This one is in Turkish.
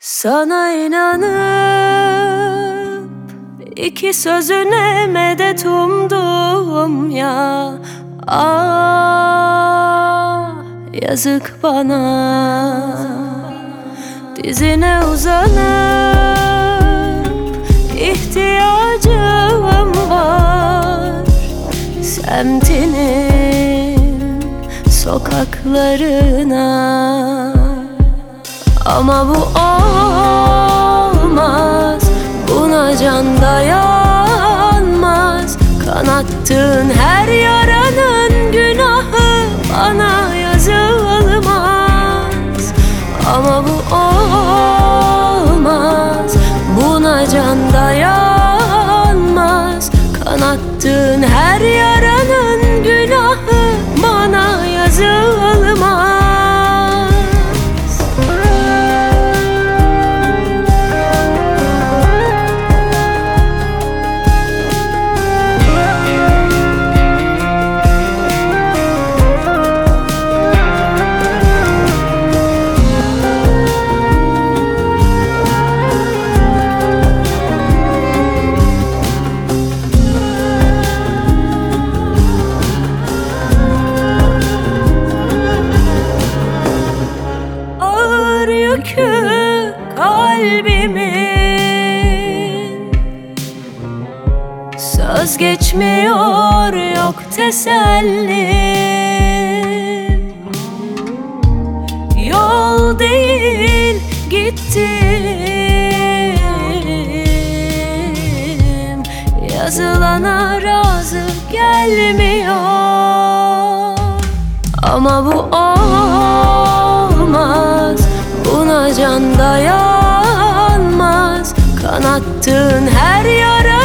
Sana inanıp iki sözüne medet umdum ya. Ah, yazık bana. Dizine uzanıp ihtiyacım var semtinin sokaklarına. Ama bu olmaz, buna can dayanmaz. Kanattığın her yaranın günahı bana yazılmaz. Ama bu olmaz, buna can dayanmaz. Kanattığın her yaranın günahı bana yazılmaz. Yükü kalbimin söz geçmiyor, yok tesellim. Yol değil gittim, yazılana razı gelmiyor. Ama bu olmaz, buna can dayanmaz. Kanattığın her yara